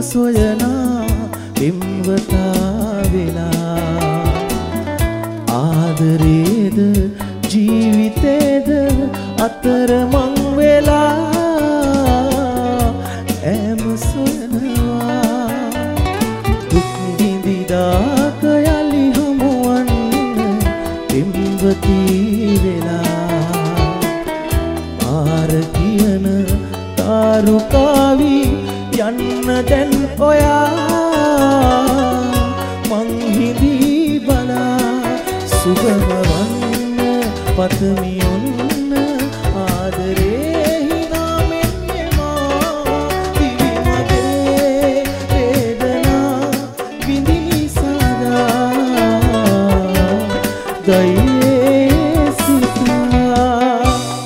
සොයනා පින්වතා වෙලා ආදරේද ජීවිතේද අතරමං වෙලා ඇම සොයනවා දුක් විඳිදාක යලි හමුවන්න පින්වතී වෙලා පාර කියන තාරුකාවි යන්න දැන් ඔයා මං හිඳී බලා සුබවන්න පතමි ඔන්න ආදරේ හිනාමෙන් එමා දිවි මගේ වේදනා විඳිමි සදා දයේ සිතා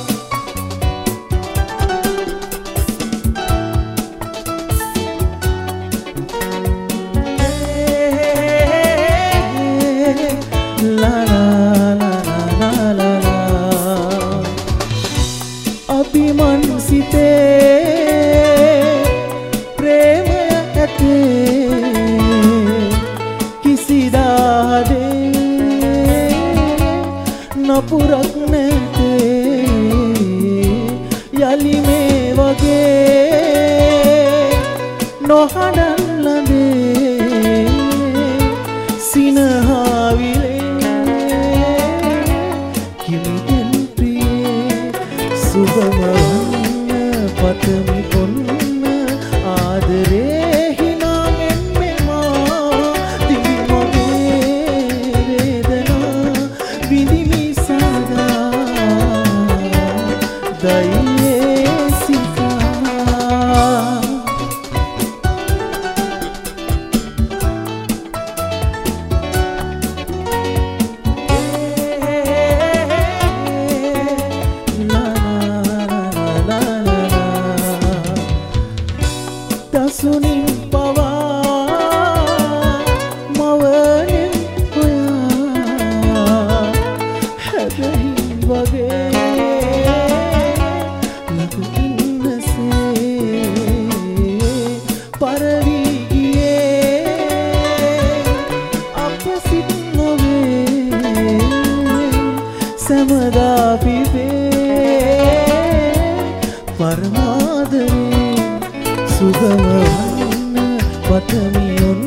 la la la la la la අභිමන් සිතේ ප්‍රේමය ඇතේ කිසිදා දේ නපුරක් නැතේ යලි මේ වගේ නොහඬන් ලඳේ සිනහාවිලේ සුබවන්න පතමි ඔන්න ආදරේ හිනාමෙන් මෙමා දිවි මගේ වේදනා විඳිමි සදා දයේ සිතා දසුනින් පවා මවනෙන් හොයා හැබැයි වගේ ලකුන්නසේ පරවී ගියේ අප සිත් නොවේ සැමදා පිපේ පරමාදරේ සුබවන්න පතමි ඔන්න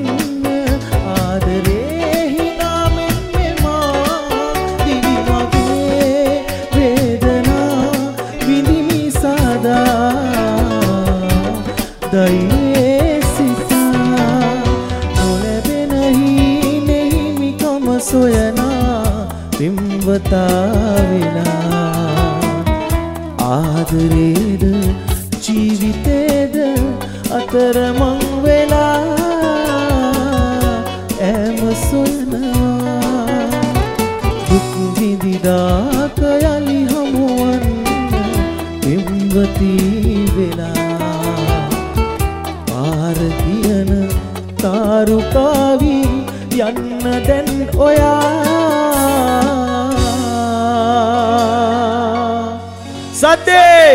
ආදරේ හිනාමෙන් මෙමා දිවි මගේ වේදනා විඳිමි සදා දයේ සිතා නොලැබෙන හිමිකම සොයනා පින්වතා වෙලා ආදරේද ජීවිතේද අතරමං වෙලා ඇම සොයනවා දුක් විඳිදාක යලි හමුවන්න පින්වතී වෙලා පාර කියන තාරුකාවි යන්න දැන් ඔයා සද්දේ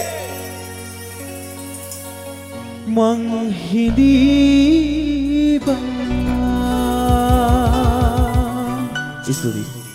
මං හිඳී බලා ඉස්තුතියි